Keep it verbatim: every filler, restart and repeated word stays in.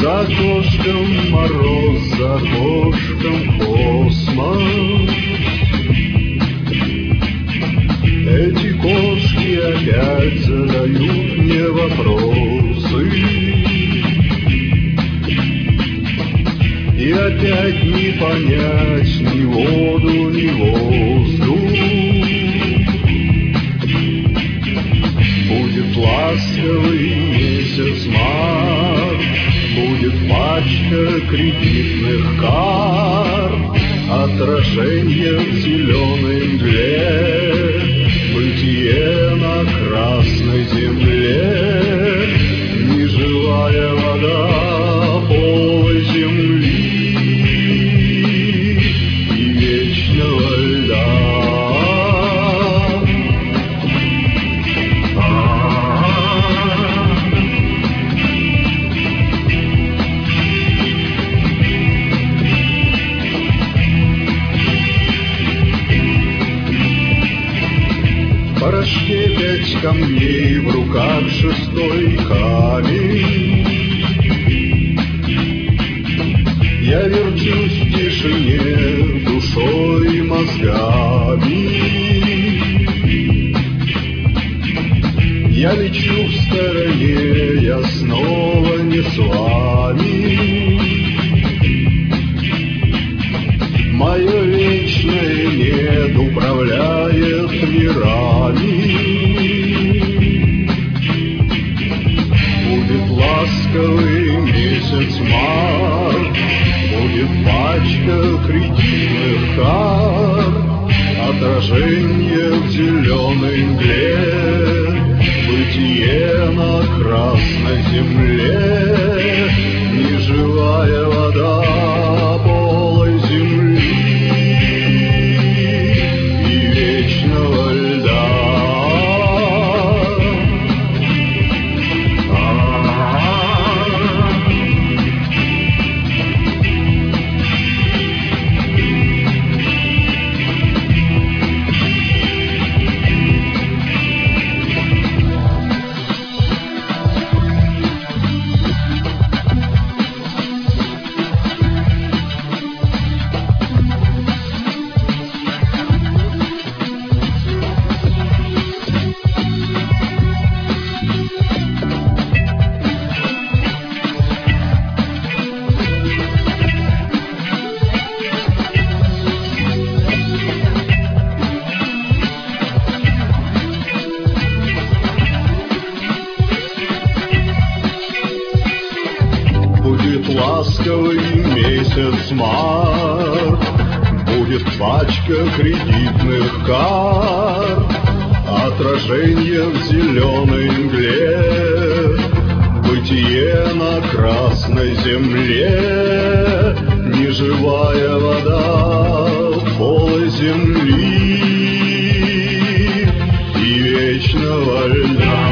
За окошком мороз, за окошком космос. Эти кошки опять задают мне вопросы, и опять не понять ни воду, ни воздух. Будет ласковый месяц март, будет пачка кредитных карт, отражение в зеленой мгле, бытие на красной земле, неживая вода полой земли и вечного льда. В порошке пять камней, в руках шестой камень. Я верчусь в тишине душой и мозгами. Я лечу в стороне, я снова не с вами. Мое вечное нет управляет мирами. Будет ласковый месяц март, будет пачка кредитных карт, отражение в зеленой мгле, бытие на красной земле, неживая вода полой земли и вечного льда. Будет ласковый месяц март, будет пачка кредитных карт, отражение в зеленой мгле, бытие на красной земле, неживая вода полой земли и вечного льда.